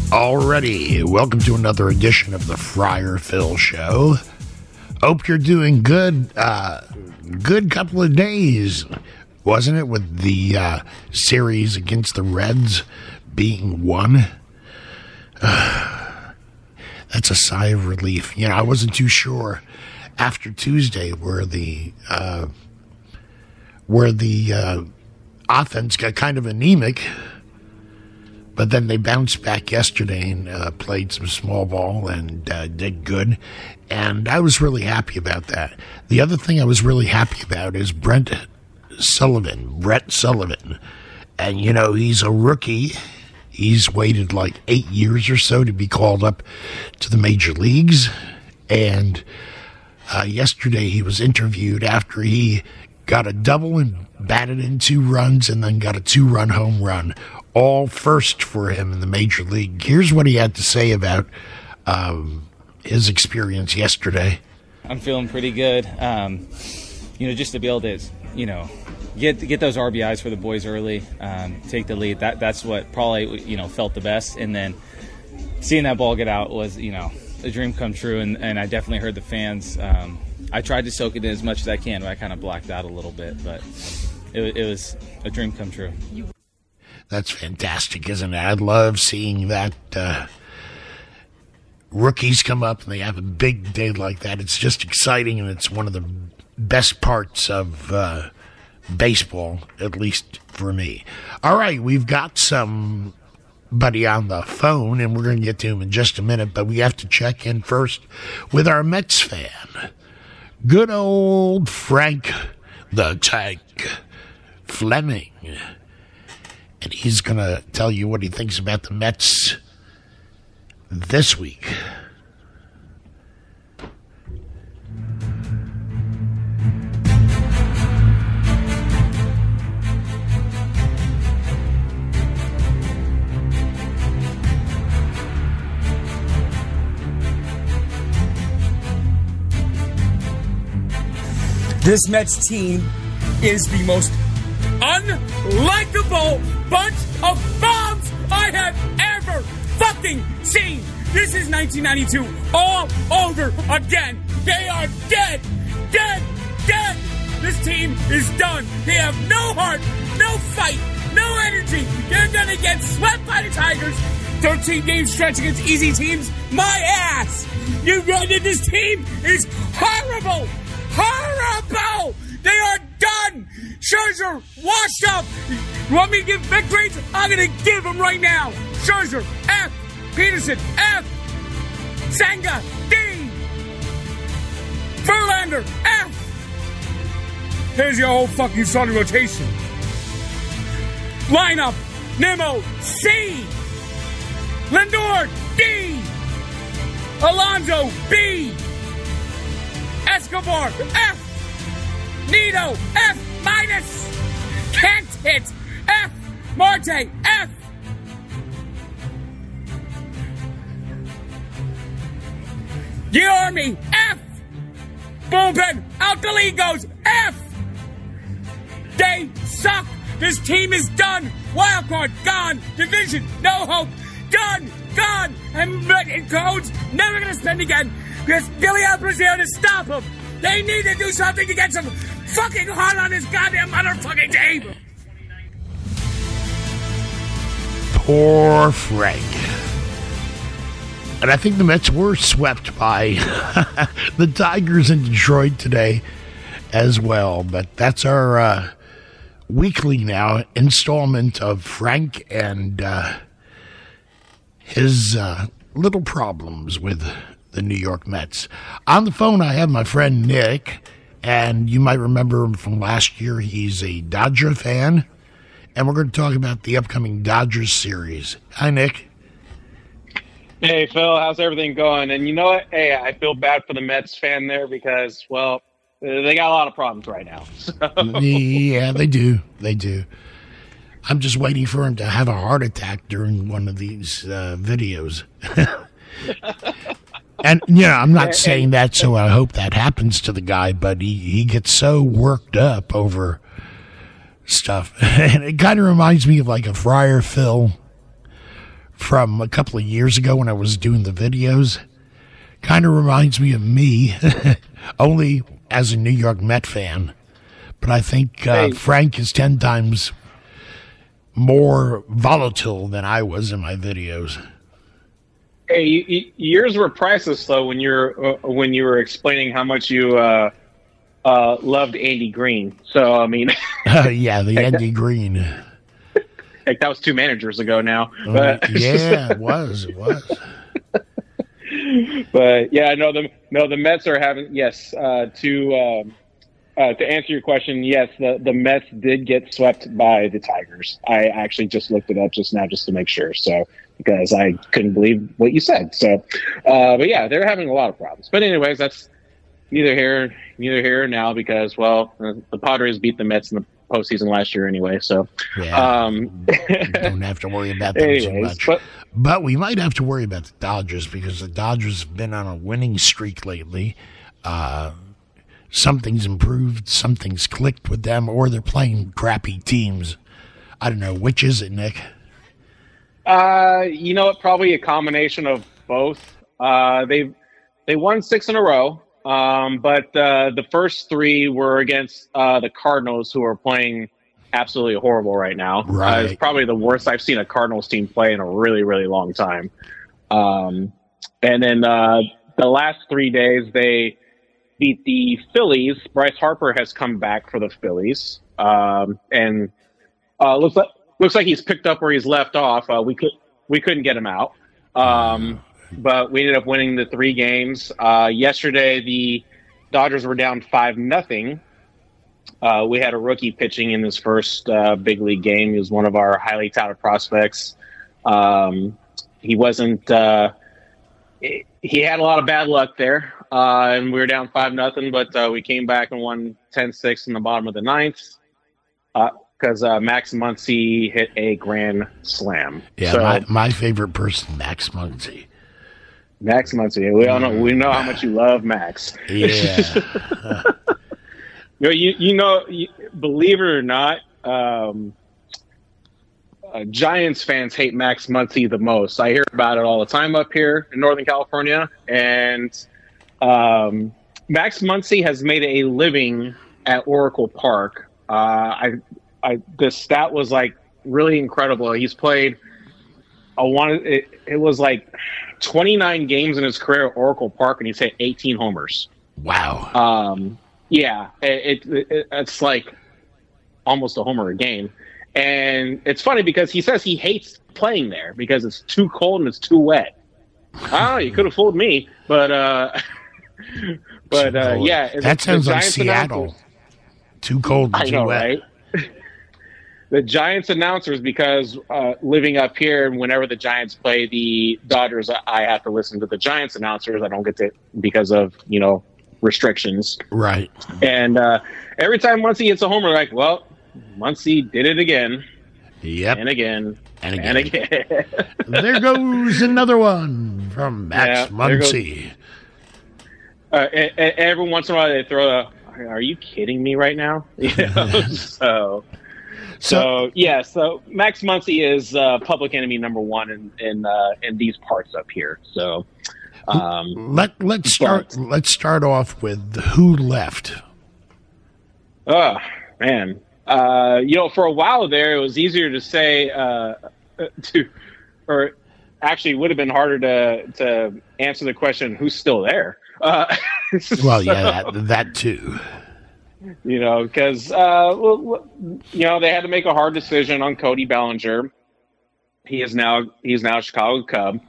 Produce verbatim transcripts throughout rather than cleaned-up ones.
Alrighty, welcome to another edition of the Friar Phil Show. Hope you're doing good. Uh, good couple of days, wasn't it, with the uh, series against the Reds being won? Uh, that's a sigh of relief. You know, I wasn't too sure after Tuesday where the uh, where the uh, offense got kind of anemic. But then they bounced back yesterday and uh, played some small ball and uh, did good. And I was really happy about that. The other thing I was really happy about is Brent Sullivan, Brett Sullivan. And, you know, he's a rookie. He's waited like eight years or so to be called up to the major leagues. And uh, yesterday he was interviewed after he got a double and batted in two runs and then got a two-run home run. All first for him in the major league. Here's what he had to say about um, his experience yesterday. I'm feeling pretty good. Um, you know, just to be able to, you know, get get those R B Is for the boys early, um, take the lead. That that's what probably, you know, felt the best. And then seeing that ball get out was, you know, a dream come true. And, and I definitely heard the fans. Um, I tried to soak it in as much as I can, but I kind of blacked out a little bit. But it, it was a dream come true. That's fantastic, isn't it? I love seeing that uh, rookies come up and they have a big day like that. It's just exciting, and it's one of the best parts of uh, baseball, at least for me. All right, we've got somebody on the phone, and we're going to get to him in just a minute, but we have to check in first with our Mets fan. Good old Frank the Tank Fleming. And he's going to tell you what he thinks about the Mets this week. This Mets team is the most unlikable bunch of bombs I have ever fucking seen. This is nineteen ninety-two all over again. They are dead, dead, dead. This team is done. They have no heart, no fight, no energy. They're gonna get swept by the Tigers. thirteen game stretch against easy teams. My ass. You run in this team is horrible, horrible. They are done. Scherzer, washed up. You want me to give victories? I'm going to give them right now. Scherzer, F. Peterson, F. Senga, D. Verlander, F. Here's your whole fucking starting rotation. Lineup, Nimmo, C. Lindor, D. Alonso, B. Escobar, F. Nito, F minus. Can't hit, F. Marte, F. Guillermo, F. Bullpen, out the league goes, F. They suck. This team is done. Wild card, gone. Division, no hope. Done, gone. And, and codes, never going to spend again. Because Billy Alper's here to stop them. They need to do something to get some fucking heart on this goddamn motherfucking team. Poor Frank. And I think the Mets were swept by the Tigers in Detroit today as well. But that's our uh, weekly now installment of Frank and uh, his uh, little problems with the New York Mets. On the phone, I have my friend Nick, and you might remember him from last year. He's a Dodger fan, and we're going to talk about the upcoming Dodgers series. Hi, Nick. Hey, Phil, how's everything going? And you know what? Hey, I feel bad for the Mets fan there because, well, they got a lot of problems right now. So. Yeah, they do. They do. I'm just waiting for him to have a heart attack during one of these uh, videos. And, you know, I'm not saying that, so I hope that happens to the guy, but he, he gets so worked up over stuff. And it kind of reminds me of like a Friar Phil from a couple of years ago when I was doing the videos. Kind of reminds me of me, only as a New York Met fan. But I think uh, Hey. Frank is ten times more volatile than I was in my videos. Hey, you, you, yours were priceless though when you're uh, when you were explaining how much you uh, uh, loved Andy Green. So I mean, Uh, yeah, the Andy Green. like that was two managers ago now. Uh, But yeah, it was. It was. but yeah, no, the no the Mets are having yes uh, to um, uh, to answer your question. Yes, the the Mets did get swept by the Tigers. I actually just looked it up just now just to make sure. So because I couldn't believe what you said. So, uh, but yeah, they're having a lot of problems. But anyways, that's neither here neither here now because well, uh, the Padres beat the Mets in the postseason last year anyway. So Yeah. um, Don't have to worry about them too anyways, much. but But we might have to worry about the Dodgers because the Dodgers have been on a winning streak lately. Uh, something's improved, something's clicked with them, or they're playing crappy teams. I don't know. Which is it, Nick? Uh, you know what? Probably a combination of both. Uh, they they won six in a row, um, but uh, the first three were against uh, the Cardinals, who are playing absolutely horrible right now. Uh, Right. it's probably the worst I've seen a Cardinals team play in a really, really long time. Um, and then uh, the last three days, they beat the Phillies. Bryce Harper has come back for the Phillies, um, and uh, looks like looks like he's picked up where he's left off. Uh, we could we couldn't get him out, um, but we ended up winning the three games. Uh, yesterday, the Dodgers were down five nothing. Uh, we had a rookie pitching in his first uh, big league game. He was one of our highly touted prospects. Um, he wasn't. Uh, he had a lot of bad luck there, uh, and we were down five nothing. But uh, we came back and won ten six in the bottom of the ninth because uh, uh, Max Muncy hit a grand slam. Yeah, so, my, my favorite person, Max Muncy. Max Muncy. We all know. We know how much you love Max. Yeah. You know, you, you know, you, believe it or not, um, uh, Giants fans hate Max Muncy the most. I hear about it all the time up here in Northern California. And um, Max Muncy has made a living at Oracle Park. Uh, I, I, the stat was like really incredible. He's played, I wanted, it, it was like twenty-nine games in his career at Oracle Park, and he's hit eighteen homers. Wow. Um, Yeah, it, it, it it's like almost a homer a game, and it's funny because he says he hates playing there because it's too cold and it's too wet. I don't know, you could have fooled me, but uh, but uh, yeah, that the- sounds the like Giants Seattle. announcers- Too cold and I too know, wet. right? The Giants announcers, because uh, living up here, and whenever the Giants play the Dodgers, I have to listen to the Giants announcers. I don't get to because of you know. restrictions. Right. And uh, every time Muncy hits a homer, like, well, Muncy did it again. Yep. And again. And And again. again. There goes another one from Max Yeah, there goes- Muncy. uh, and, and every once in a while they throw a, are you kidding me right now? You know? so, So, so, yeah, so Max Muncy is uh, public enemy number one in, in, uh, in these parts up here. So, um, let let's start but- let's start off with who left. Oh, man. Uh, you know, for a while there, it was easier to say, uh, to, or actually, it would have been harder to to answer the question, who's still there? Uh, Well, so, yeah, that, that too. You know, because, uh, well, you know, they had to make a hard decision on Cody Bellinger. He is now, he's now a Chicago Cub.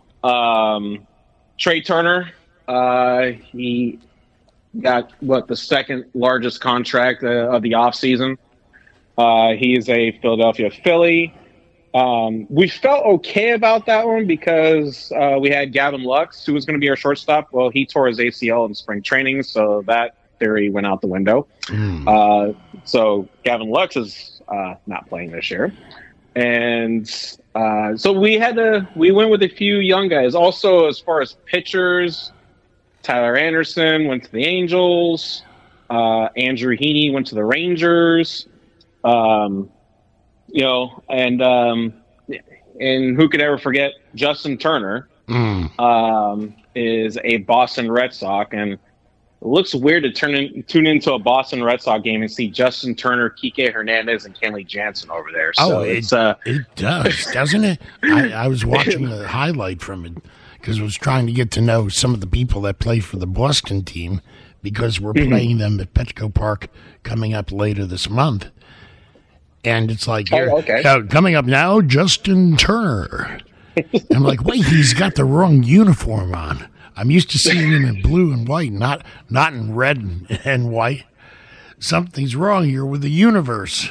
Um, Trey Turner, uh, he got what the second largest contract uh, of the offseason. Uh, he is a Philadelphia Philly. Um, we felt okay about that one because uh, we had Gavin Lux, who was going to be our shortstop. Well, he tore his A C L in spring training, so that theory went out the window. Mm. Uh, so Gavin Lux is uh, not playing this year. And uh, so we had to, we went with a few young guys. Also, as far as pitchers, Tyler Anderson went to the Angels. Uh, Andrew Heaney went to the Rangers. Um, you know, and, um, you and who could ever forget Justin Turner, Mm. um, is a Boston Red Sox, and it looks weird to turn in, tune into a Boston Red Sox game and see Justin Turner, Kike Hernandez, and Kenley Jansen over there. So Oh, it, it's uh, it does, doesn't it? I, I was watching a highlight from it because I was trying to get to know some of the people that play for the Boston team because we're Mm-hmm. playing them at Petco Park coming up later this month. And it's like, Oh, here, okay. uh, coming up now, Justin Turner. I'm like, wait, he's got the wrong uniform on. I'm used to seeing him in blue and white, not not in red and, and white. Something's wrong here with the universe.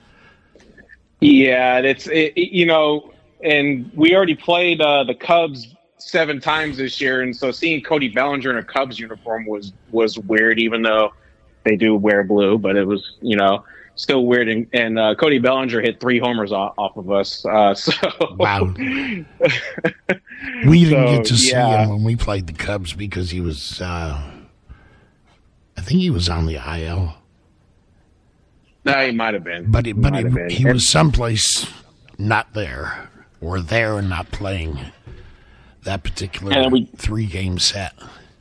yeah, it's it, it- you know, and we already played uh, the Cubs seven times this year, and so seeing Cody Bellinger in a Cubs uniform was was weird, even though they do wear blue, but it was, you know, still weird. And, and uh, Cody Bellinger hit three homers off, off of us. Uh, so Wow. We didn't So, get to see yeah. him when we played the Cubs because he was, uh, I think he was on the I L. No, he might have been. But, he, but Might he, have been. he And- was someplace not there or there and not playing that particular And we- three-game set.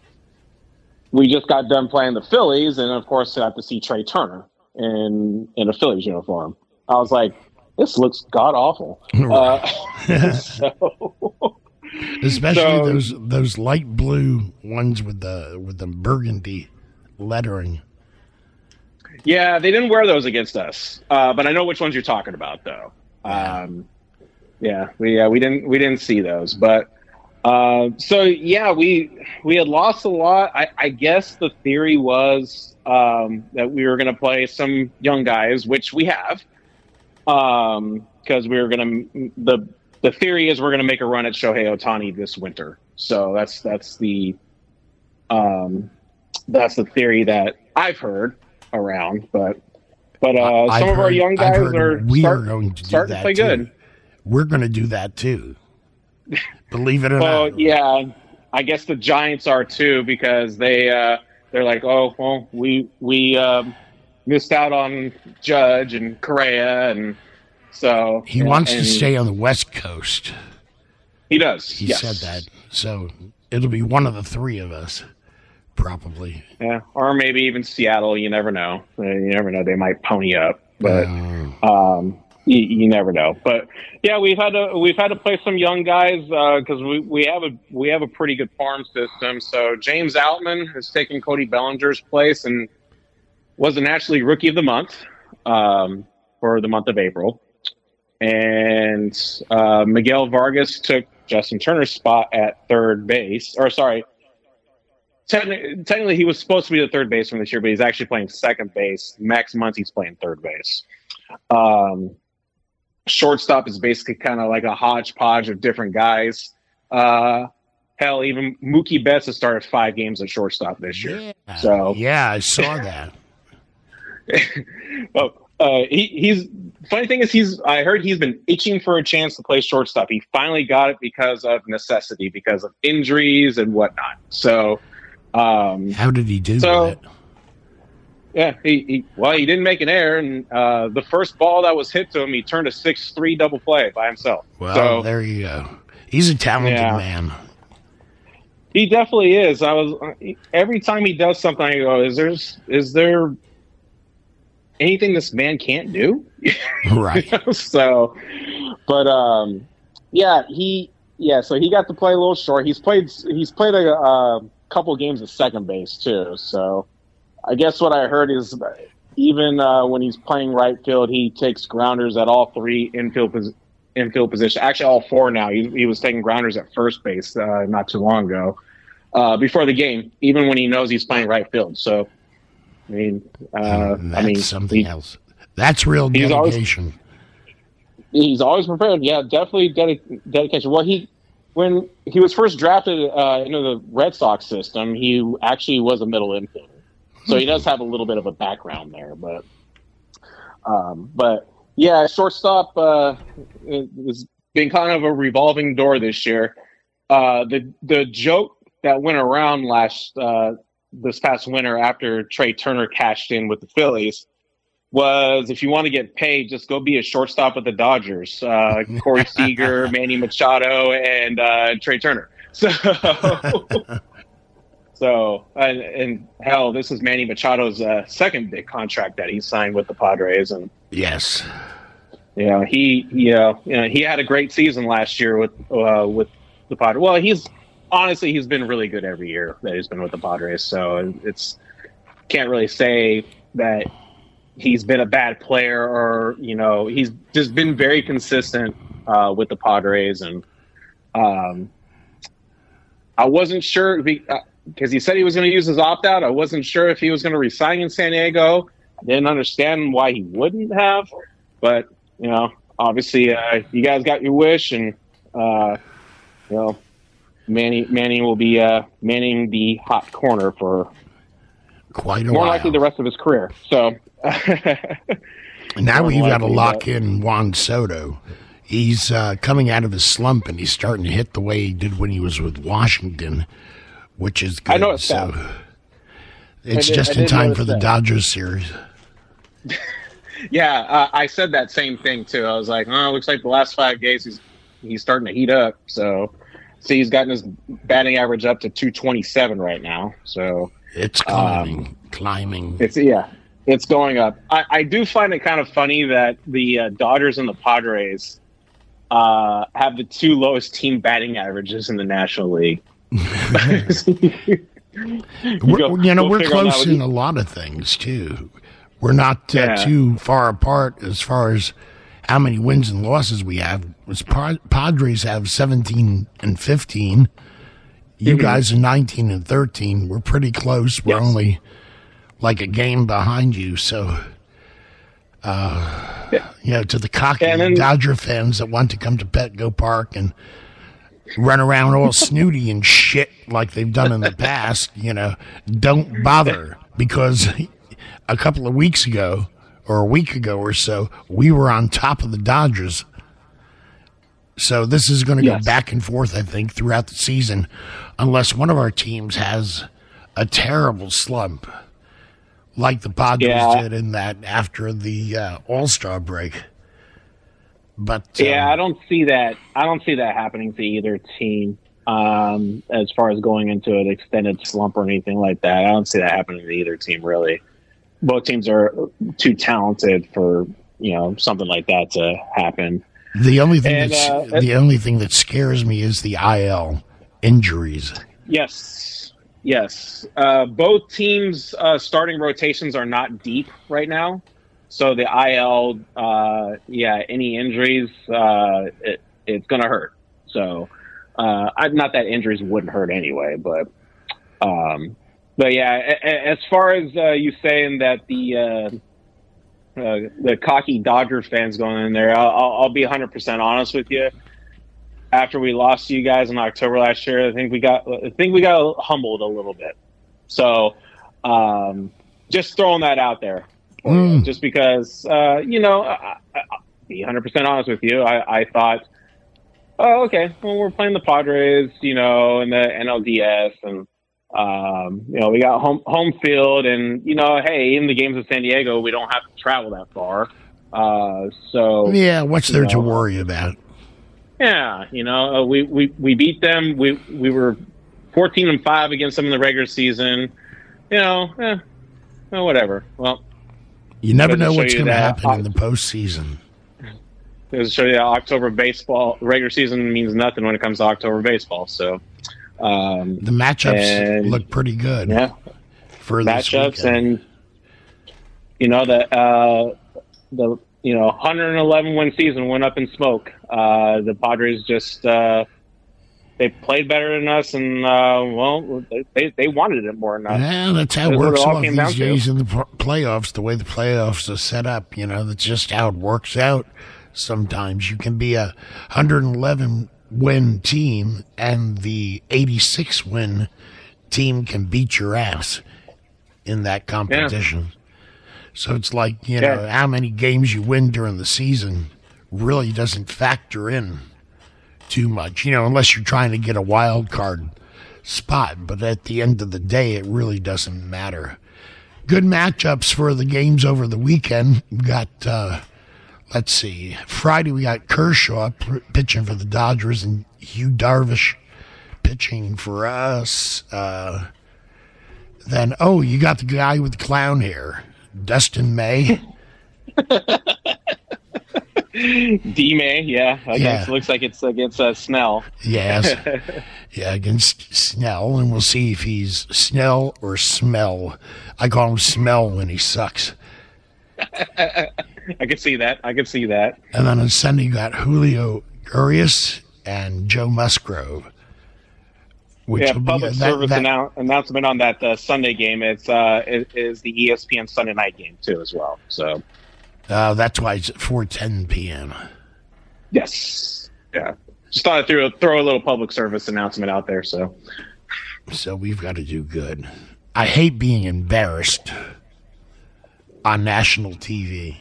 we just got done playing the Phillies, and of course, got to see Trey Turner in in a Phillies uniform. I was like, this looks god awful. Uh, so, Especially So- those those light blue ones with the with the burgundy lettering. yeah, they didn't wear those against us, uh, but I know which ones you're talking about, though. Um, yeah, we uh, we didn't we didn't see those, but uh, so yeah, we we had lost a lot. I, I guess the theory was um, that we were going to play some young guys, which we have, because we were going to the the theory is we're going to make a run at Shohei Ohtani this winter. So that's that's the um, that's the theory that I've heard around, but. But uh, I've some of our heard- young I've guys heard are we start, are going to do starting that to play too. good. We're going to do that too. Believe it or Well, not. yeah, I guess the Giants are too, because they uh, they're like, oh, well, we we um, missed out on Judge and Correa, and so He yeah, wants to and stay on the West Coast. He does. He yes. said that. So it'll be one of the three of us, probably. Yeah, or maybe even Seattle. You never know. Uh, You never know. They might pony up, but. Um, Um, you, you never know, but yeah, we've had to we've had to play some young guys because we, we have a we have a pretty good farm system. So James Outman has taken Cody Bellinger's place and was an actually Rookie of the Month um, for the month of April, and uh, Miguel Vargas took Justin Turner's spot at third base. Or sorry, technically, technically he was supposed to be the third baseman this year, but he's actually playing second base. Max Muncy's playing third base. Um, shortstop is basically kind of like a hodgepodge of different guys. Uh, hell, even Mookie Betts has started five games at shortstop this year. yeah. So- yeah, I saw that. Oh, uh, he, he's funny thing is he's. I heard he's been itching for a chance to play shortstop. He finally got it because of necessity, because of injuries and whatnot. So, um, How did he do So- that? yeah, he, he well, he didn't make an error, and uh, the first ball that was hit to him, he turned a six three double play by himself. Well, so, there you go. He's a talented Yeah. man. He definitely is. I was every time he does something, I go, "Is there is there anything this man can't do?" Right. so, but um, yeah, he yeah. So he got to play a little short. He's played he's played a, a couple games at second base too. So, I guess what I heard is even uh, when he's playing right field, he takes grounders at all three infield pos- infield position. Actually, all four now. He, he was taking grounders at first base uh, not too long ago, uh, before the game, even when he knows he's playing right field. So, I mean, uh, That's I mean, something he- else. That's real he's always- dedication. He's always prepared. Yeah, definitely dedi- dedication. Well, he when he was first drafted uh, into the Red Sox system, he actually was a middle infielder, so he does have a little bit of a background there. But, um, but yeah, shortstop uh, it has been kind of a revolving door this year. Uh, the the joke that went around last uh, this past winter after Trey Turner cashed in with the Phillies was, if you want to get paid, just go be a shortstop with the Dodgers. Uh, Corey Seager, Manny Machado, and uh, Trey Turner. So, so and, and hell, this is Manny Machado's uh, second big contract that he signed with the Padres, and yes, you know, he, you know, you know, he had a great season last year with uh, with the Padres. Well, he's honestly he's been really good every year that he's been with the Padres. So it's can't really say that he's been a bad player, or you know, he's just been very consistent uh, with the Padres. And um, I wasn't sure because he said he was going to use his opt out. I wasn't sure if he was going to resign in San Diego. I didn't understand why he wouldn't have, but you know, obviously, uh, you guys got your wish, and uh, you know, Manny Manny will be uh, manning the hot corner for quite a more while. likely the rest of his career. So. Now we've got to lock but... in Juan Soto. He's uh, coming out of his slump, and he's starting to hit the way he did when he was with Washington, which is good. I know it's so bad. it's did, just I in time for that. the Dodgers series. Yeah, uh, I said that same thing too. I was like, oh, it looks like the last five games he's he's starting to heat up. So, see, he's gotten his batting average up to two twenty-seven right now. So it's climbing, um, climbing. It's yeah. It's going up. I, I do find it kind of funny that the uh, Dodgers and the Padres uh, have the two lowest team batting averages in the National League. you, we're, go, you know, we'll we're close in you. a lot of things, too. We're not uh, Yeah. too far apart as far as how many wins and losses we have. As Padres have seventeen and fifteen. You Mm-hmm. guys are nineteen and thirteen. We're pretty close. We're Yes. only like a game behind you. So, uh, Yeah. you know, to the cocky And then- Dodger fans that want to come to Petco Park and run around all snooty and shit like they've done in the past, you know, don't bother, because a couple of weeks ago or a week ago or so, we were on top of the Dodgers. So this is going to go Yes. back and forth, I think, throughout the season, unless one of our teams has a terrible slump, like the Padres Yeah. did in that after the uh, All-Star break. But Yeah, um, I don't see that. I don't see that happening to either team. Um, as far as going into an extended slump or anything like that, I don't see that happening to either team. Really, both teams are too talented for you know something like that to happen. the only thing And, that's, uh, the only thing that scares me is the I L injuries. Yes, yes. Uh, both teams' uh, starting rotations are not deep right now, so the I L, uh, yeah, any injuries, uh, it, it's going to hurt. So, uh, I, not that injuries wouldn't hurt anyway, but, um, but yeah. A, a, as far as uh, you saying that the uh, uh, the cocky Dodger fans going in there, I'll, I'll be one hundred percent honest with you. After we lost to you guys in October last year, I think we got I think we got humbled a little bit. So, um, just throwing that out there, for Mm. you, just because uh, you know, I, I, I'll be one hundred percent honest with you. I, I thought, oh, okay, well, we're playing the Padres, you know, in the N L D S, and um, you know, we got home home field, and you know, hey, in the games of San Diego, we don't have to travel that far. Uh, so Yeah, what's there to know, worry about? Yeah, you know, uh, we, we, we beat them. We we were fourteen and five against them in the regular season. You know, eh, well, whatever. Well, You never Doesn't know show what's you going to that happen in the postseason. to show you that October baseball regular season means nothing when it comes to October baseball. So, um, The matchups And- look pretty good yeah, for this matchups weekend. and you know the uh, the you know one hundred eleven win season went up in smoke. Uh, the Padres just uh, they played better than us, and uh, well, they they wanted it more than us. Yeah, that's how it That's what works it all out came these down to. days in the p- playoffs, the way the playoffs are set up. You know, that's just how it works out. Sometimes you can be a one hundred eleven win team, and the eighty-six win team can beat your ass in that competition. So it's like, you know, Yeah. how many games you win during the season really doesn't factor in too much, you know, unless you're trying to get a wild card spot. But at the end of the day, it really doesn't matter good matchups for the games over the weekend. We got, uh, let's see, Friday we got Kershaw p- pitching for the Dodgers and Hugh Darvish pitching for us. Uh, then, oh, you got the guy with the clown hair, Dustin May. D May, yeah. Against, Yeah. Looks like it's against uh, Snell. Yes. Yeah, against Snell, and we'll see if he's Snell or Smell. I call him Smell when he sucks. I can see that. I can see that. And then on Sunday, you got Julio Urias and Joe Musgrove. Which Yeah, will be- public that- service that- annou- announcement on that uh, Sunday game. It's uh, it is the E S P N Sunday night game too, as well. So Uh, that's why it's at four ten p.m. yes, yeah. Just thought I'd throw, throw a little public service announcement out there. So So we've got to do good. I hate being embarrassed on national T V.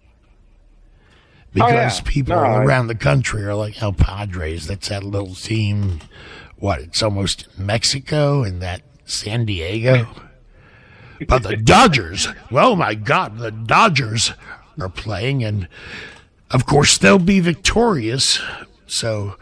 Because yeah. people No, I- around the country are like, oh, Padres, that's that little team. What, it's almost Mexico and that San Diego? But the Dodgers, well, my God, the Dodgers are playing, and of course they'll be victorious. So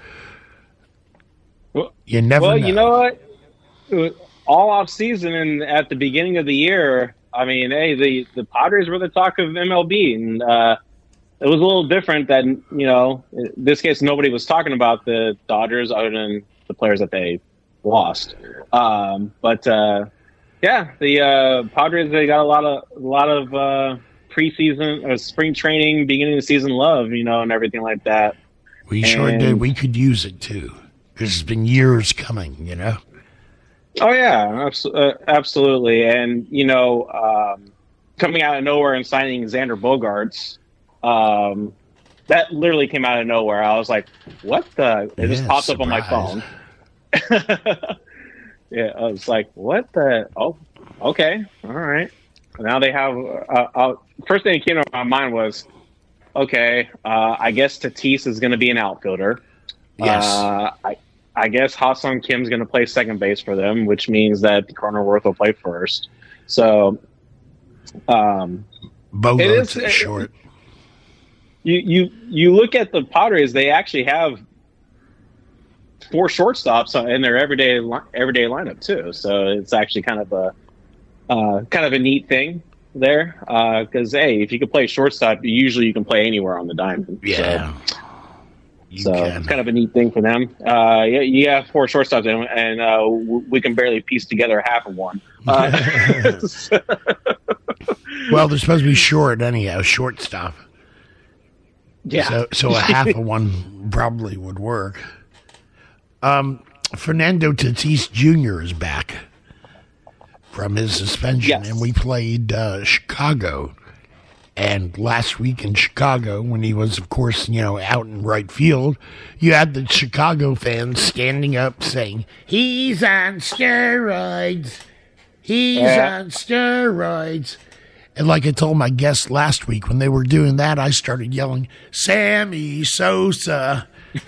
you never well, know. you know what? All off season and at the beginning of the year, I mean, hey, the the Padres were the talk of M L B, and uh, it was a little different. That you know, in this case, nobody was talking about the Dodgers other than the players that they lost. Um, but uh, yeah, the uh, Padres, they got a lot of a lot of uh, preseason, uh, spring training, beginning of season love, you know, and everything like that. We sure and- did. We could use it too, because it's been years coming, you know? Oh yeah, abs- uh, absolutely. And you know, um, coming out of nowhere and signing Xander Bogaerts, um, that literally came out of nowhere. I was like, "What the?" It just Yeah, popped up on my surprise. phone. Yeah, I was like, "What the?" Oh, okay, all right. Now they have. Uh, uh, first thing that came to my mind was, okay, uh, I guess Tatis is going to be an outfielder. Yes. Uh, I, I guess Ha-Sung Kim's going to play second base for them, which means that Cronenworth will play first. So, um, Bogart's it is- is short. you you you look at the Padres; they actually have four shortstops in their everyday li- everyday lineup too. So it's actually kind of a uh, kind of a neat thing there. Because hey, if you can play shortstop, usually you can play anywhere on the diamond. Yeah. So, You So can. it's kind of a neat thing for them. Uh, yeah, you have four shortstops, and, and uh, w- we can barely piece together half of one. Uh, Well, they're supposed to be short anyhow, shortstop. yeah. So, so a half of one probably would work. Um, Fernando Tatis Junior is back from his suspension, Yes. and we played uh, Chicago. And last week in Chicago, when he was, of course, you know, out in right field, you had the Chicago fans standing up saying, "He's on steroids. He's Yeah. on steroids." And like I told my guests last week, when they were doing that, I started yelling, "Sammy Sosa."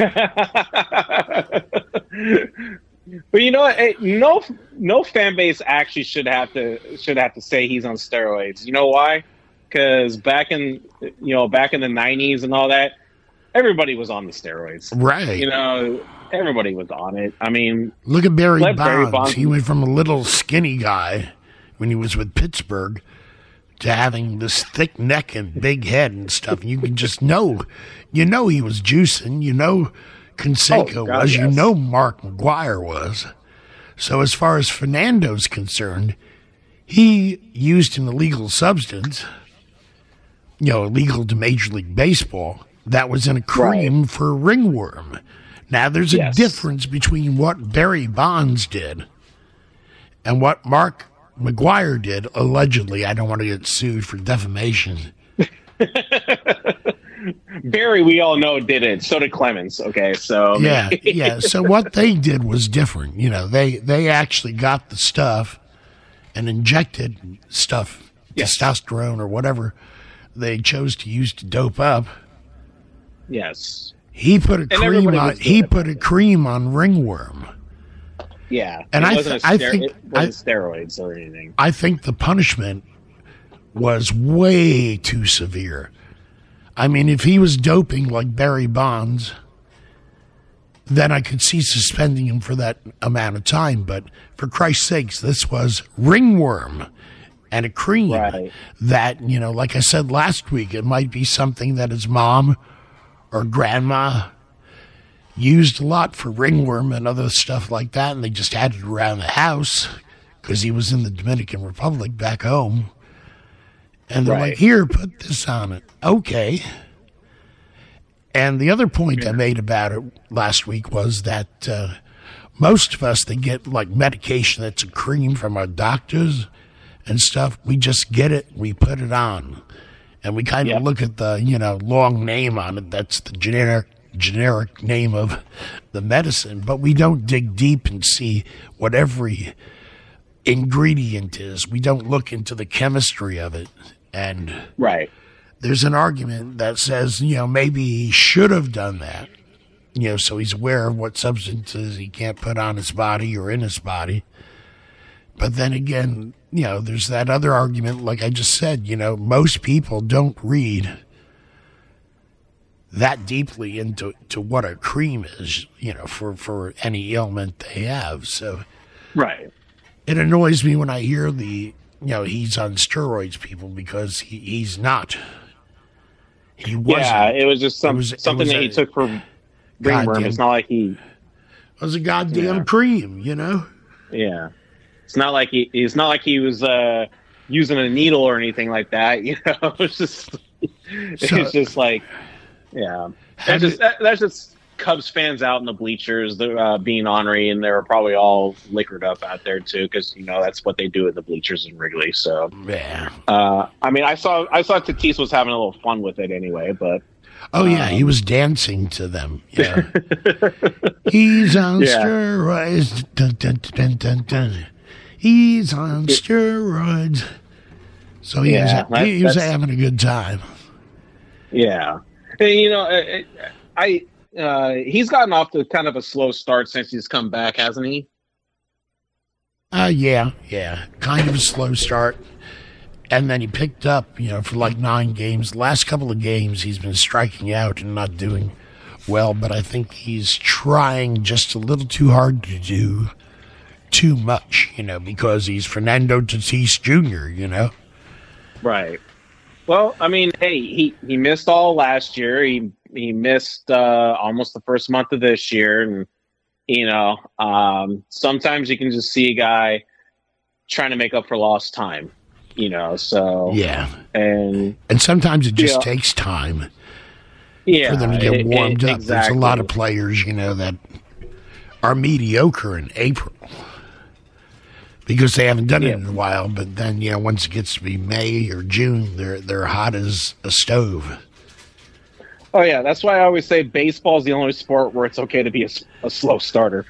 But you know what? Hey, no, no fan base actually should have to should have to say he's on steroids. You know why? Because back in you know back in the nineties and all that, everybody was on the steroids. Right. You know, everybody was on it. I mean, Look at Barry Let Bonds. Barry Bonds- He went from a little skinny guy when he was with Pittsburgh to having this thick neck and big head and stuff. And you can just know, you know he was juicing. You know Canseco Oh, God, was. You yes. know Mark McGuire was. So as far as Fernando's concerned, he used an illegal substance, you know, illegal to Major League Baseball, that was in a cream for ringworm. Now, there's a Yes. difference between what Barry Bonds did and what Mark McGuire did, allegedly. I don't want to get sued for defamation. Barry, we all know did it. So did Clemens. Okay, so I mean- Yeah, yeah. So what they did was different. You know, they they actually got the stuff and injected stuff, Yes. testosterone or whatever they chose to use to dope up. yes, He put a cream everybody on. was He doing put a cream on ringworm. yeah. And it I wasn't th- a I ster- think- it wasn't steroids or anything. I think the punishment was way too severe. I mean, if he was doping like Barry Bonds, then I could see suspending him for that amount of time. But for Christ's sakes, this was ringworm and a cream Right. that, you know, like I said last week, it might be something that his mom or grandma used a lot for ringworm and other stuff like that, and they just had it around the house because he was in the Dominican Republic back home. And they're Right. like, here, put this on it. Okay. And the other point I made about it last week was that uh, most of us that get like medication that's a cream from our doctors and stuff, we just get it, we put it on. And we kind of Yeah. look at the, you know, long name on it. That's the generic generic name of the medicine. But we don't dig deep and see what every ingredient is. We don't look into the chemistry of it. And Right. there's an argument that says, you know, maybe he should have done that, you know, so he's aware of what substances he can't put on his body or in his body. But then again, you know, there's that other argument, like I just said, you know, most people don't read that deeply into to what a cream is, you know, for, for any ailment they have. So Right. it annoys me when I hear the, you know, he's on steroids, people, because he, he's not. He wasn't. Yeah, it was just some, It was- it something was that a he took for ringworm. goddamn- It's not like he, It was a goddamn Yeah. cream, you know? yeah. It's not like he. It's not like he was uh, using a needle or anything like that. You know, it's just. It's So- just like, yeah. How That's did- just that, that's just Cubs fans out in the bleachers, they're, uh, being ornery, and they're probably all liquored up out there too, because you know that's what they do in the bleachers in Wrigley. So, Yeah. uh, I mean, I saw I saw Tatis was having a little fun with it anyway, but Oh, yeah, he Um, was dancing to them. Yeah. He's on Yeah. steroids. Dun, dun, dun, dun, dun. He's on steroids. So he, Yeah, was, he, he was that's- having a good time. yeah, and, you know, I, I uh, he's gotten off to kind of a slow start since he's come back, hasn't he? Uh, yeah, yeah. Kind of a slow start. And then he picked up, you know, for like nine games. The last couple of games, he's been striking out and not doing well. But I think he's trying just a little too hard to do too much, you know, because he's Fernando Tatis Junior, you know? Right. Well, I mean, hey, he, he missed all last year. He he missed uh, almost the first month of this year, and you know, um, sometimes you can just see a guy trying to make up for lost time. You know, so Yeah. and And sometimes it just Yeah. takes time yeah, for them to get it- it- warmed up. There's a lot of exactly. players, you know, that are mediocre in April because they haven't done it Yeah. in a while. But then, you know, once it gets to be May or June, they're they're hot as a stove. Oh yeah, that's why I always say baseball is the only sport where it's okay to be a, s- a slow starter.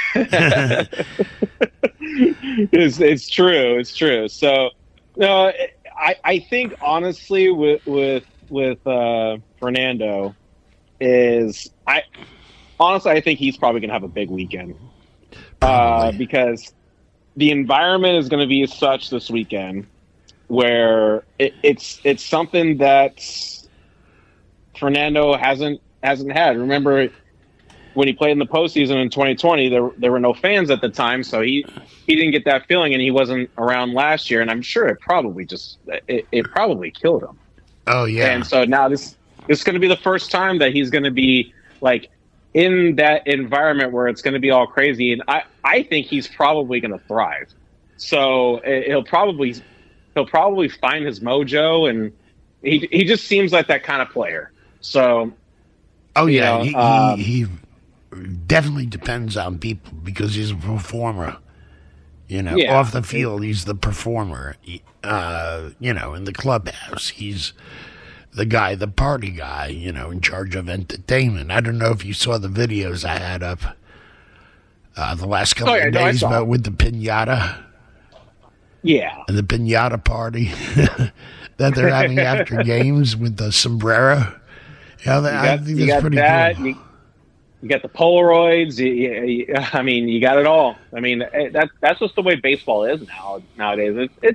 it's it's true, it's true. So, no, I I think honestly with with with uh, Fernando is I honestly I think he's probably gonna have a big weekend uh, Probably. because the environment is going to be such this weekend where it, it's it's something that Fernando hasn't hasn't had. Remember when he played in the postseason in twenty twenty, there there were no fans at the time, so he, he didn't get that feeling, and he wasn't around last year. And I'm sure it probably just it, it probably killed him. Oh yeah, And so now this this is going to be the first time that he's going to be like in that environment where it's going to be all crazy, and I, I think he's probably going to thrive. So it, he'll probably he'll probably find his mojo, and he he just seems like that kind of player. So oh you yeah. know, he, um, he he definitely depends on people because he's a performer. You know, Yeah. off the field, he's the performer. He- Uh, you know, in the clubhouse, he's the guy, the party guy, you know, in charge of entertainment. I don't know if you saw the videos I had up uh, the last couple Oh, yeah, of no, I days saw. about with the pinata yeah, and the pinata party that they're having after games with the sombrero. Yeah, that, you I got, think you that's got pretty that. cool. You, you got the Polaroids. You, you, you- I mean, you got it all. I mean, eh, that that's just the way baseball is now nowadays. It's it's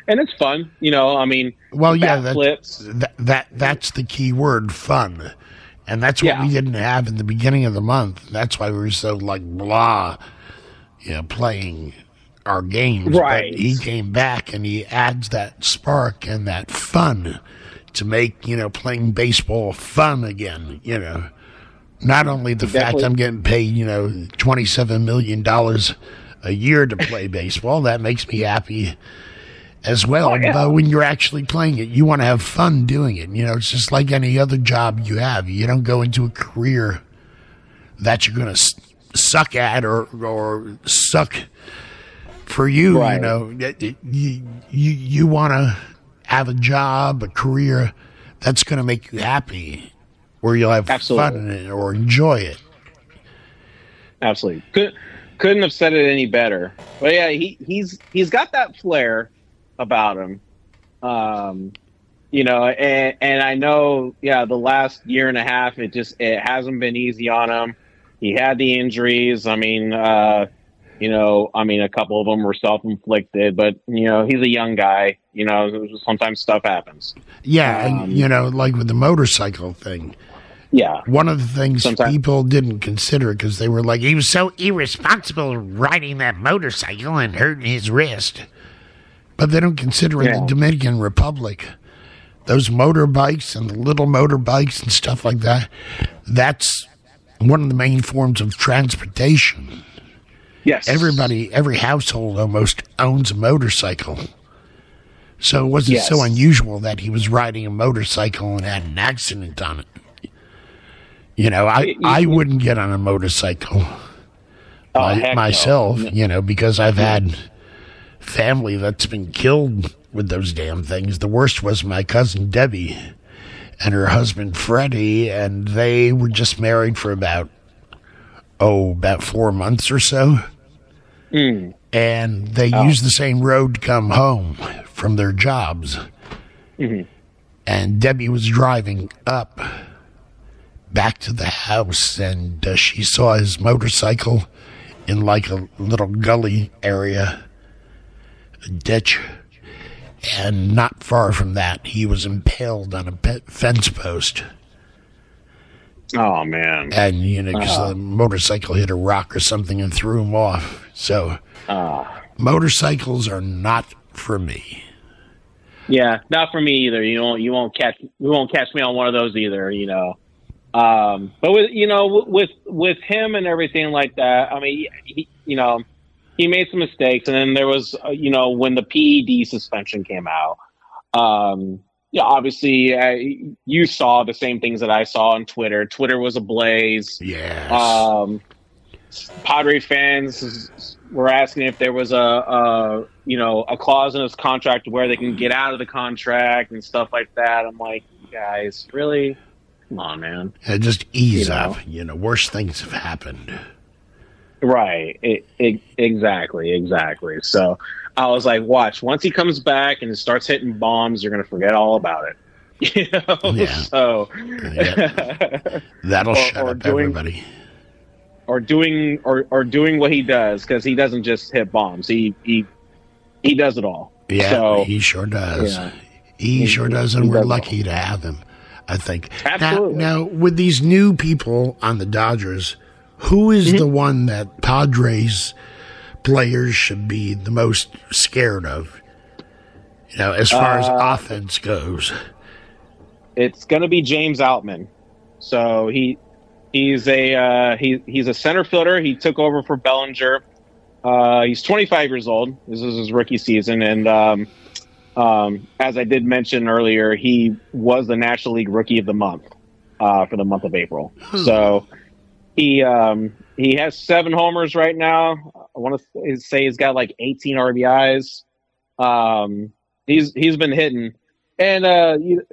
and it's fun. You know, I mean, well, yeah, bat that, flips. that that that's the key word, fun, and that's what Yeah. we didn't have in the beginning of the month. That's why we were so like blah, you know, playing our games. Right. But he came back and he adds that spark and that fun to make, you know, playing baseball fun again. You know, not only the fact Definitely. I'm getting paid, you know, twenty-seven million dollars a year to play baseball, that makes me happy as well. Oh, yeah. But when you're actually playing it, you want to have fun doing it. You know, it's just like any other job you have. You don't go into a career that you're going to s- suck at or or suck for you. Right. You know, It- it- you you, you want to have a job, a career that's going to make you happy, where you'll have Absolutely. fun in it or enjoy it. Absolutely. Could, couldn't have said it any better. But yeah, he, he's he's got that flair about him. Um, you know, and, and I know, yeah, the last year and a half, it just it hasn't been easy on him. He had the injuries. I mean, uh, you know, I mean, a couple of them were self-inflicted, but you know, he's a young guy. You know, sometimes stuff happens. Yeah, Um, and, you know, like with the motorcycle thing. Yeah. One of the things Sometimes- people didn't consider because they were like, he was so irresponsible riding that motorcycle and hurting his wrist. But they don't consider in Yeah. the Dominican Republic, those motorbikes and the little motorbikes and stuff like that, that's one of the main forms of transportation. Yes. Everybody, every household almost owns a motorcycle. So it wasn't Yes. so unusual that he was riding a motorcycle and had an accident on it. You know, I, I wouldn't get on a motorcycle Oh, my- heck no. myself, you know, because I've had family that's been killed with those damn things. The worst was my cousin Debbie and her husband Freddie, and they were just married for about, oh, about four months or so. Mm. And they Oh. used the same road to come home from their jobs. Mhm. And Debbie was driving up back to the house, and uh, she saw his motorcycle in like a little gully area, a ditch. And not far from that, he was impaled on a pe- fence post. Oh, man. And, you know, because the motorcycle hit a rock or something and threw him off. So, Ah. motorcycles are not for me. Yeah, not for me either. You won't, you won't catch, you won't catch me on one of those either. You know, um, but with you know with with him and everything like that. I mean, he, you know, he made some mistakes, and then there was, uh, you know, when the P E D suspension came out. Um, yeah, obviously, uh, you saw the same things that I saw on Twitter. Twitter was ablaze. Yes. Um, Padre fans were asking if there was a, a, you know, a clause in his contract where they can get out of the contract and stuff like that. I'm like, guys, really? Come on, man. Yeah, just ease you know. up. You know, worse things have happened. Right. It, it, exactly. Exactly. So I was like, watch, once he comes back and starts hitting bombs, you're going to forget all about it. You know? Yeah. So, Yeah. That'll Or- shut or up doing- everybody. or doing, or, or doing what he does. Cause he doesn't just hit bombs. He, he, he does it all. Yeah, So, he sure does. yeah. He, He- sure does, he and we're does lucky to have him, I think. Absolutely. Now, now, with these new people on the Dodgers, who is Mm-hmm. the one that Padres players should be the most scared of? You know, as far as Uh, offense goes. it's going to be James Outman. So he he's a uh, he he's a center fielder. He took over for Bellinger. Uh, he's twenty-five years old. This is his rookie season, and um, um, as I did mention earlier, he was the National League Rookie of the Month uh, for the month of April. So he um, he has seven homers right now. I want to say he's got like eighteen R B Is. Um, he's he's been hitting, and uh, you,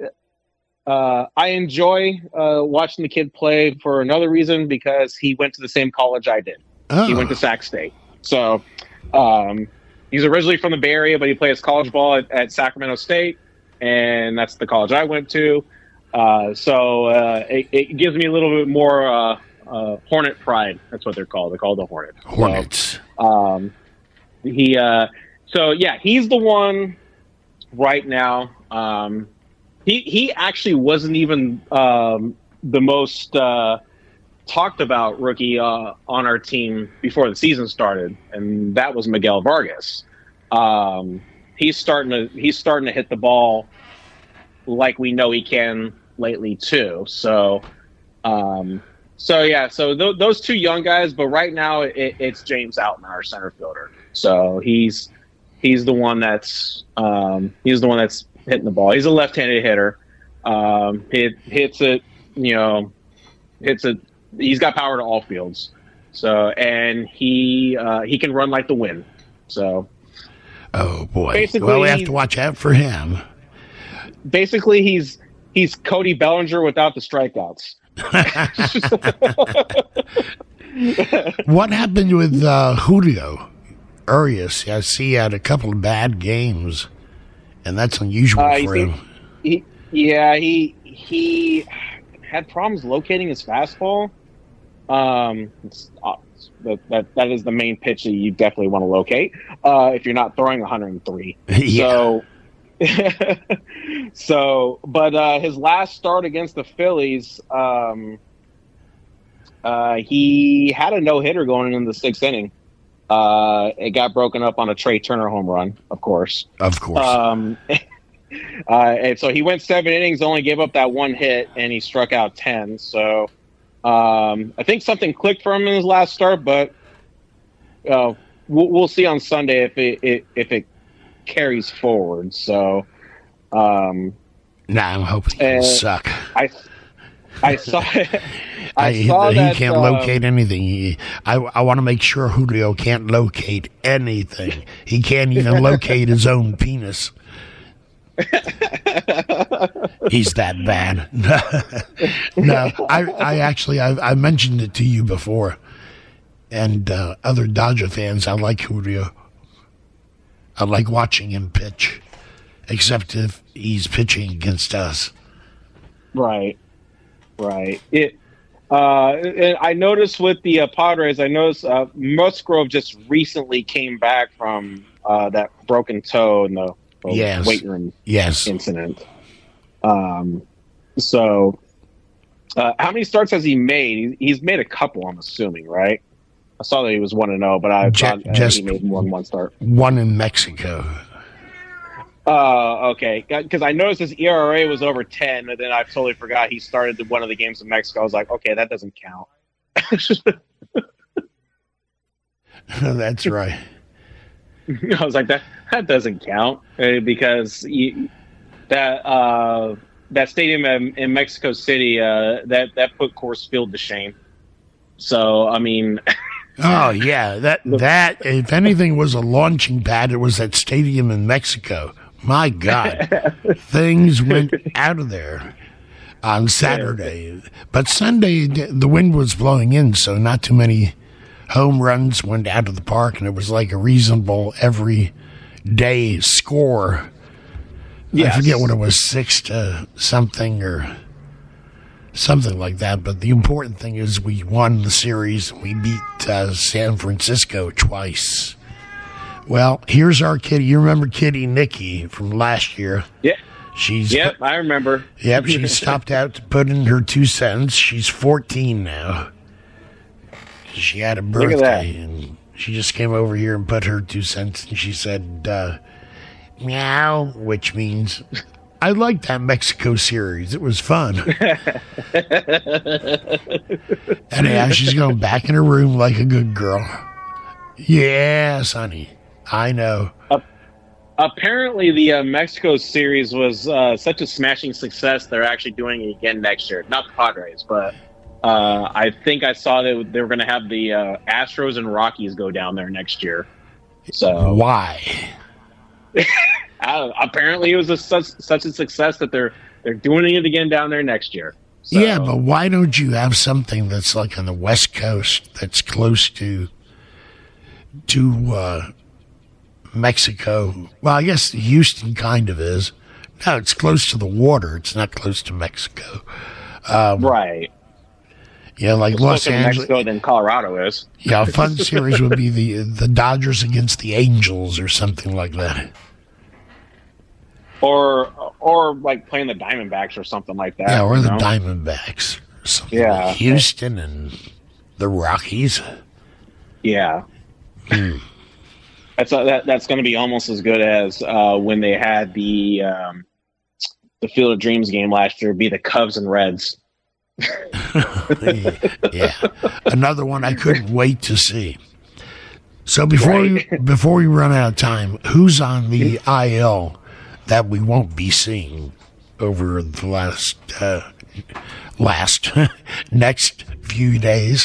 uh, I enjoy uh, watching the kid play for another reason because he went to the same college I did. Oh, He went to Sac State. So um, he's originally from the Bay Area, but he plays college ball at, at Sacramento State, and that's the college I went to. Uh, so uh, it, it gives me a little bit more uh, uh, Hornet pride. That's what they're called. They're called the Hornet. Hornets. So, um, he, uh, so yeah, he's the one right now. Um, he he actually wasn't even um, the most uh, talked about rookie uh, on our team before the season started, and that was Miguel Vargas. Um, he's starting to he's starting to hit the ball like we know he can lately too. So, um, so yeah, so th- those two young guys, but right now it, it's James Outman, our center fielder. So he's he's the one that's um, he's the one that's hitting the ball. He's a left-handed hitter. Um, hit hits it, you know, hits it. He's got power to all fields. So and he uh, he can run like the wind. So. Oh boy! Basically, well, we have to watch out for him. Basically, he's he's Cody Bellinger without the strikeouts. What happened with uh, Julio Urias? I see he had a couple of bad games, and that's unusual uh, for he, him. He, yeah, he he had problems locating his fastball. Um, it's, uh, that, that that is the main pitch that you definitely want to locate uh, if you're not throwing one oh three. Yeah. So, so, but uh, his last start against the Phillies, um, uh, he had a no hitter going in the sixth inning. Uh, it got broken up on a Trey Turner home run, of course. Of course. Um, uh, and so he went seven innings, only gave up that one hit, and he struck out ten. So. Um, I think something clicked for him in his last start, but uh, we'll, we'll see on Sunday if it, it if it carries forward. So, um, nah, I'm hoping he'll uh, suck. I I saw I, I saw he that, can't um, locate anything. He, I I want to make sure Julio can't locate anything. He can't even locate his own penis. He's that bad. No, I, I actually, I, I mentioned it to you before, and uh, other Dodger fans. I like Julio. I like watching him pitch, except if he's pitching against us. Right, right. It. Uh, and I noticed with the uh, Padres, I noticed uh, Musgrove just recently came back from uh, that broken toe in the Yes. weight room Yes. incident. Um, so, uh, how many starts has he made? He's made a couple, I'm assuming, right? I saw that he was one and zero, but I Just, thought uh, just he made one one start. One in Mexico. Uh, okay, because I noticed his E R A was over ten, and then I totally forgot he started one of the games in Mexico. I was like, okay, that doesn't count. That's right. I was like, that that doesn't count uh, because you, that uh, that stadium in, in Mexico City uh, that that put Coors Field to shame. So I mean, oh yeah, that that if anything was a launching pad, it was that stadium in Mexico. My God, things went out of there on Saturday, but Sunday the wind was blowing in, so not too many home runs went out of the park, and it was like a reasonable every day score. Yes. I forget what it was, six to something or something like that. But the important thing is we won the series. We beat uh, San Francisco twice. Well, here's our kitty. You remember Kitty Nikki from last year? Yeah. She's yep, I remember. Yep, she stopped out to put in her two cents. She's fourteen now. She had a birthday, and she just came over here and put her two cents, and she said, uh, meow, which means, I liked that Mexico series. It was fun. Anyhow, she's going back in her room like a good girl. Yes, honey. I know. Uh, apparently, the uh, Mexico series was uh, such a smashing success, they're actually doing it again next year. Not the Padres, but... Uh, I think I saw that they were going to have the uh, Astros and Rockies go down there next year. So why? uh, apparently, it was a, such such a success that they're they're doing it again down there next year. So, yeah, but why don't you have something that's like on the West Coast that's close to to uh, Mexico? Well, I guess Houston kind of is. No, it's close to the water. It's not close to Mexico. Um, right. Yeah, like it's Los closer Angeles. to Mexico than Colorado is. Yeah, a fun series would be the the Dodgers against the Angels or something like that. or or like playing the Diamondbacks or something like that. Yeah, or you the know? Diamondbacks. Something Yeah. like Houston and the Rockies. Yeah. Hmm. That's uh, that, that's going to be almost as good as uh, when they had the um, the Field of Dreams game last year. Be the Cubs and Reds. Yeah, another one I couldn't wait to see. So before Right. we, before we run out of time, who's on the I L that we won't be seeing over the last uh, last next few days?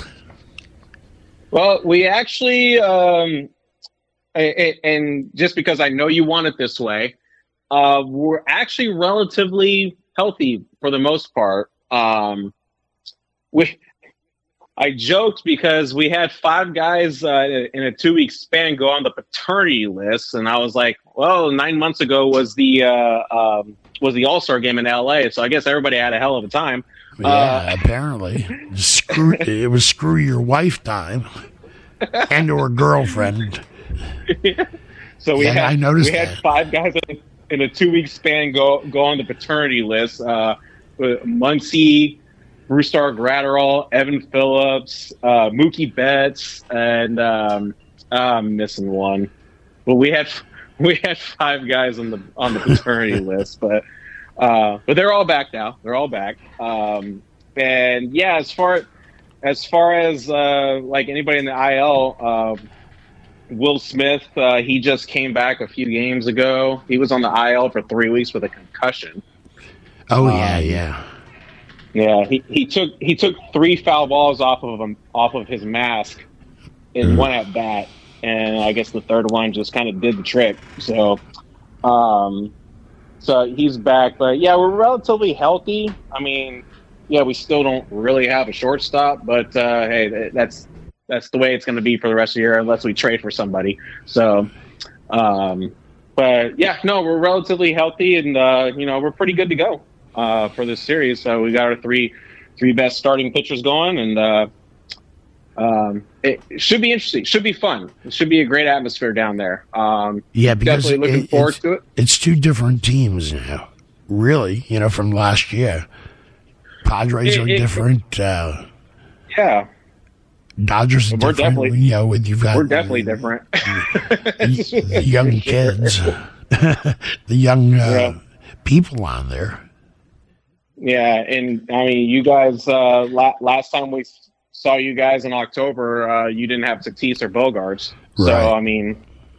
Well, we actually, um, a- a- and just because I know you want it this way, uh, we're actually relatively healthy for the most part. Um, we, I joked because we had five guys uh, in a two-week span go on the paternity list, and I was like, "Well, nine months ago was the uh, um, was the All-Star game in L A, so I guess everybody had a hell of a time." Yeah, Uh, apparently, screw it was screw your wife time and or girlfriend. So we Yeah, had I noticed we had that. five guys in, in a two week span go go on the paternity list. Uh, Muncie, Brustar Gratterall, Evan Phillips, uh, Mookie Betts, and um, I'm missing one. But we had we had five guys on the on the paternity list, but uh, but they're all back now. They're all back. Um, and yeah, as far as far as uh, like anybody in the I L. Uh, Will Smith, uh, he just came back a few games ago. He was on the I L for three weeks with a concussion. Oh yeah, Um, yeah. Yeah, he, he took he took three foul balls off of him off of his mask in Mm. one at bat, and I guess the third one just kind of did the trick. So, um, so he's back. But yeah, we're relatively healthy. I mean, yeah, we still don't really have a shortstop, but uh, hey, that's. That's the way it's going to be for the rest of the year unless we trade for somebody. So, um, but yeah, no, we're relatively healthy and, uh, you know, we're pretty good to go uh, for this series. So we got our three three best starting pitchers going, and uh, um, it should be interesting. Should be fun. It should be a great atmosphere down there. Um, Yeah, because definitely looking it- forward it's, to it. it's two different teams now. Really, you know, from last year. Padres It- are it- different. Uh, Yeah, Dodgers are We're different. definitely- you know, with you've got we're definitely different. the, the young kids, the young uh, Yeah. people on there. Yeah, and I mean, you guys. Uh, la- last time we s- saw you guys in October, uh, you didn't have Tatis or Bogarts. So Right. I mean,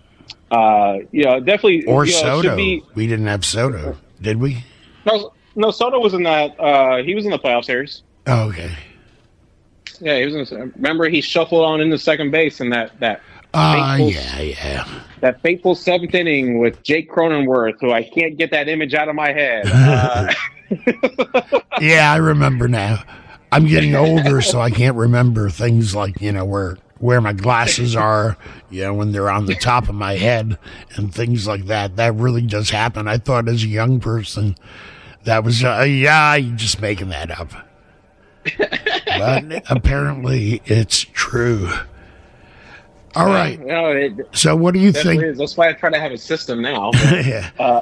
uh, you know, definitely. Or you know, it Soto. should be, We didn't have Soto, did we? no, no. Soto was in that. Uh, he was in the playoff series. Oh, okay. Yeah, he was. In, remember, he shuffled on into second base in that that Ah, fateful, yeah, yeah. that fateful seventh inning with Jake Cronenworth, who I can't get that image out of my head. Uh, Yeah, I remember now. I'm getting older, so I can't remember things like, you know, where where my glasses are, you know, when they're on the top of my head and things like that. That really does happen. I thought as a young person that was, uh, yeah, you're just making that up. But apparently it's true. All right. you know, it So what do you definitely think? is. That's why I try to have a system now. Yeah. Uh,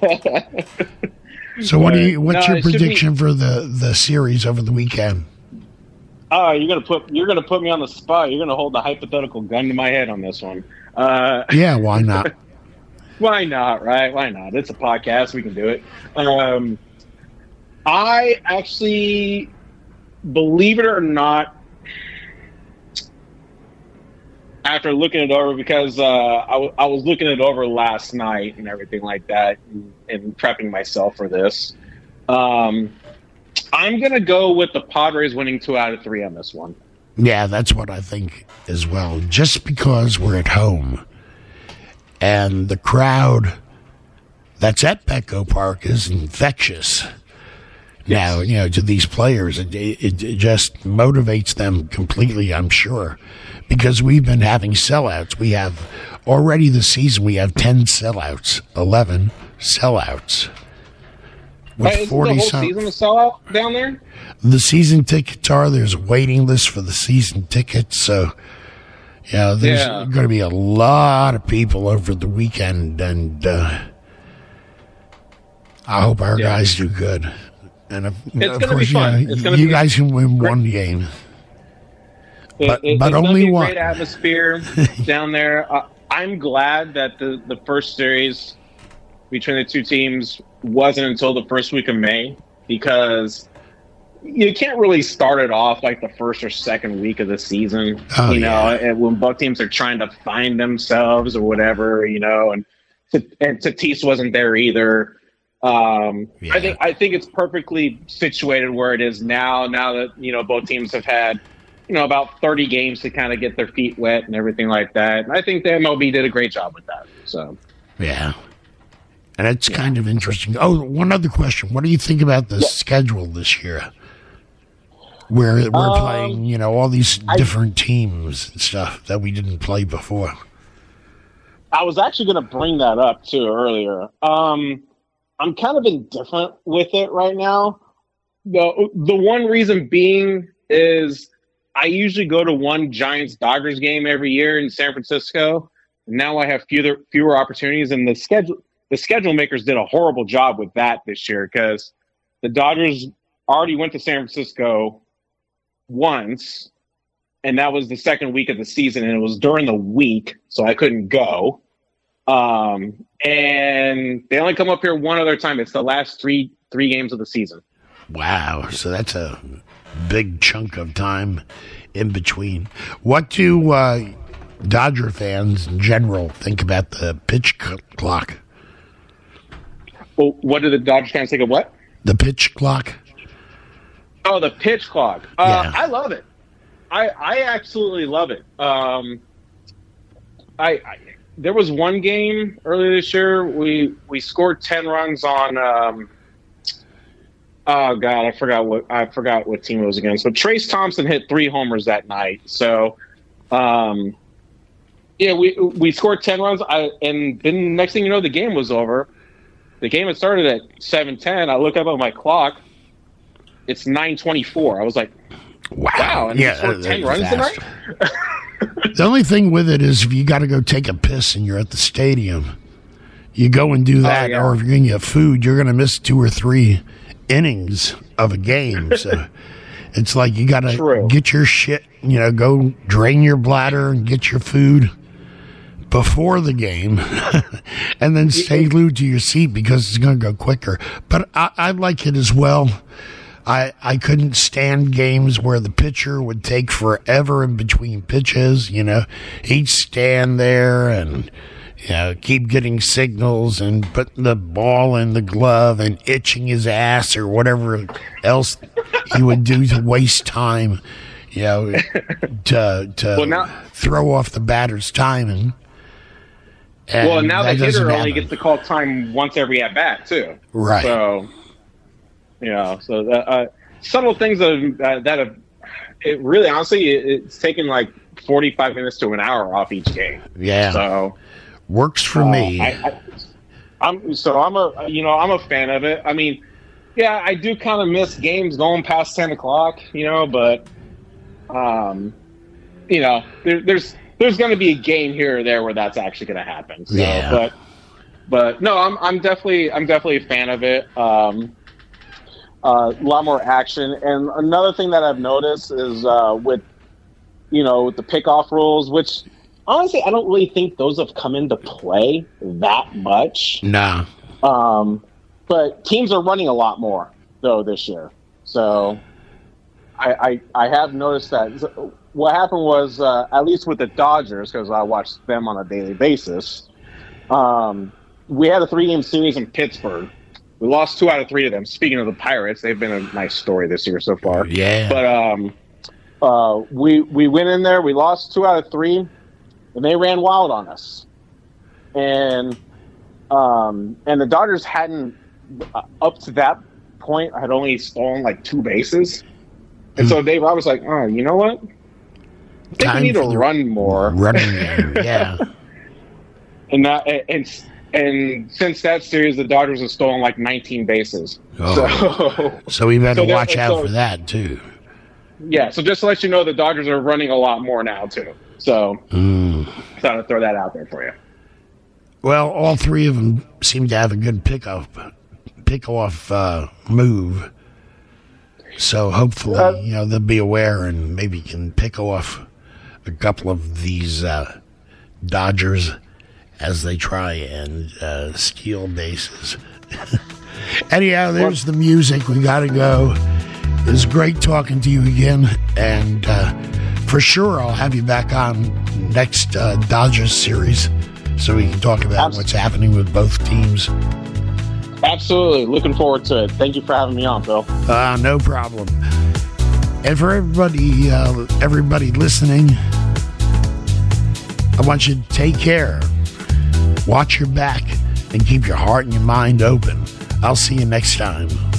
So what do you? What's No, your it should be- prediction for the the series over the weekend? Oh, you're gonna put you're gonna put me on the spot. You're gonna hold the hypothetical gun to my head on this one. Uh, Yeah, why not? why not? Right? Why not? It's a podcast. We can do it. Um, I actually, believe it or not, after looking it over, because uh, I, w- I was looking it over last night and everything like that, and, and prepping myself for this. Um, I'm gonna go with the Padres winning two out of three on this one. Yeah, that's what I think as well. Just because we're at home and the crowd that's at Petco Park is infectious. Now, you know, to these players, it, it, it just motivates them completely, I'm sure, because we've been having sellouts. We have already this season, we have ten sellouts, eleven sellouts. With Right, isn't the forty whole some, season a sellout down there? the season tickets are, there's a waiting list for the season tickets. So, you know, there's Yeah. going to be a lot of people over the weekend. And, uh, I hope our Yeah. guys do good. And of, It's of gonna course, be fun. you, know, It's gonna you be guys can win great. one game. It- But- it- but it's gonna only be a one. Great atmosphere down there. Uh, I'm glad that the the first series between the two teams wasn't until the first week of May, because you can't really start it off like the first or second week of the season. Oh, you know, yeah. and when both teams are trying to find themselves or whatever, you know, and and Tatis wasn't there either. Um, Yeah. I think I think it's perfectly situated where it is now. Now that you know both teams have had, you know, about thirty games to kind of get their feet wet and everything like that. And I think the M L B did a great job with that. So Yeah. And it's kind of interesting. Oh, one other question. What do you think about the schedule this year? Where we're Um, playing, you know, all these different teams and stuff that we didn't play before. I was actually going to bring that up too earlier. Um, I'm kind of indifferent with it right now. The the one reason being is I usually go to one Giants Dodgers game every year in San Francisco. Now I have fewer fewer opportunities, and the schedule the schedule makers did a horrible job with that this year, because the Dodgers already went to San Francisco once, and that was the second week of the season, and it was during the week, so I couldn't go. Um, and they only come up here one other time. It's the last three three games of the season. Wow. So that's a big chunk of time in between. What do uh, Dodger fans in general think about the pitch c- clock? Well, what do the Dodgers fans think of what? The pitch clock? Oh, the pitch clock. Uh, Yeah. I love it. I I absolutely love it. Um, I, I there was one game earlier this year. We we scored ten runs on. Um, oh God, I forgot what I forgot what team it was against. But Trace Thompson hit three homers that night. So, um, yeah, we we scored ten runs. I, and then next thing you know, the game was over. The game had started at seven ten. I look up at my clock. It's nine twenty-four. I was like, Wow. wow, and yeah. he scored uh, ten uh, runs fast. tonight? The only thing with it is if you got to go take a piss and you're at the stadium, you go and do that. yeah. Or if you're going to get food, you're going to miss two or three innings of a game. So it's like you got to True. get your shit, you know, go drain your bladder and get your food before the game and then stay glued to your seat because it's going to go quicker. But I, I like it as well. I, I couldn't stand games where the pitcher would take forever in between pitches. You know, he'd stand there and, you know, keep getting signals and putting the ball in the glove and itching his ass or whatever else he would do to waste time, you know, to, to Well, now- throw off the batter's timing. And Well, now the that doesn't hitter only happen. gets to call time once every at bat too. Right. So, you know, so uh, uh, subtle things that have, uh, that have it really honestly it, it's taken like forty-five minutes to an hour off each game. Yeah. So Works for uh, me. I, I, I'm so I'm a you know I'm a fan of it. I mean, yeah, I do kind of miss games going past ten o'clock. You know, but um, you know, there, there's. There's going to be a game here or there where that's actually going to happen. So, Yeah. But, but no, I'm I'm definitely I'm definitely a fan of it. Um, uh, a lot more action, and another thing that I've noticed is uh, with you know with the pickoff rules, which honestly I don't really think those have come into play that much. Nah. Um, but teams are running a lot more though this year. So I I, I have noticed that. What happened was, uh, at least with the Dodgers, because I watch them on a daily basis, um, we had a three-game series in Pittsburgh. We lost two out of three of them. Speaking of the Pirates, they've been a nice story this year so far. Yeah. But um, uh, we we went in there, we lost two out of three, and they ran wild on us. And um, and the Dodgers hadn't, uh, up to that point, had only stolen like two bases. And so Dave, I was like, oh, you know what? I think Time we need for to the run more. Running game, yeah. And that, and and since that series, the Dodgers have stolen like nineteen bases. Oh. So So we've had So to there- watch out so- for that, too. yeah, so just to let you know, the Dodgers are running a lot more now too. So Mm. thought I'd throw that out there for you. Well, all three of them seem to have a good pickup pick-off uh, move. So hopefully, uh, you know, they'll be aware and maybe can pick off a couple of these uh, Dodgers as they try and uh, steal bases. Anyhow, there's the music. We got to go. It was great talking to you again. And uh, for sure, I'll have you back on next uh, Dodgers series so we can talk about Absolutely. what's happening with both teams. Absolutely. Looking forward to it. Thank you for having me on, Bill. Uh, no problem. And for everybody, uh, everybody listening, I want you to take care. Watch your back and keep your heart and your mind open. I'll see you next time.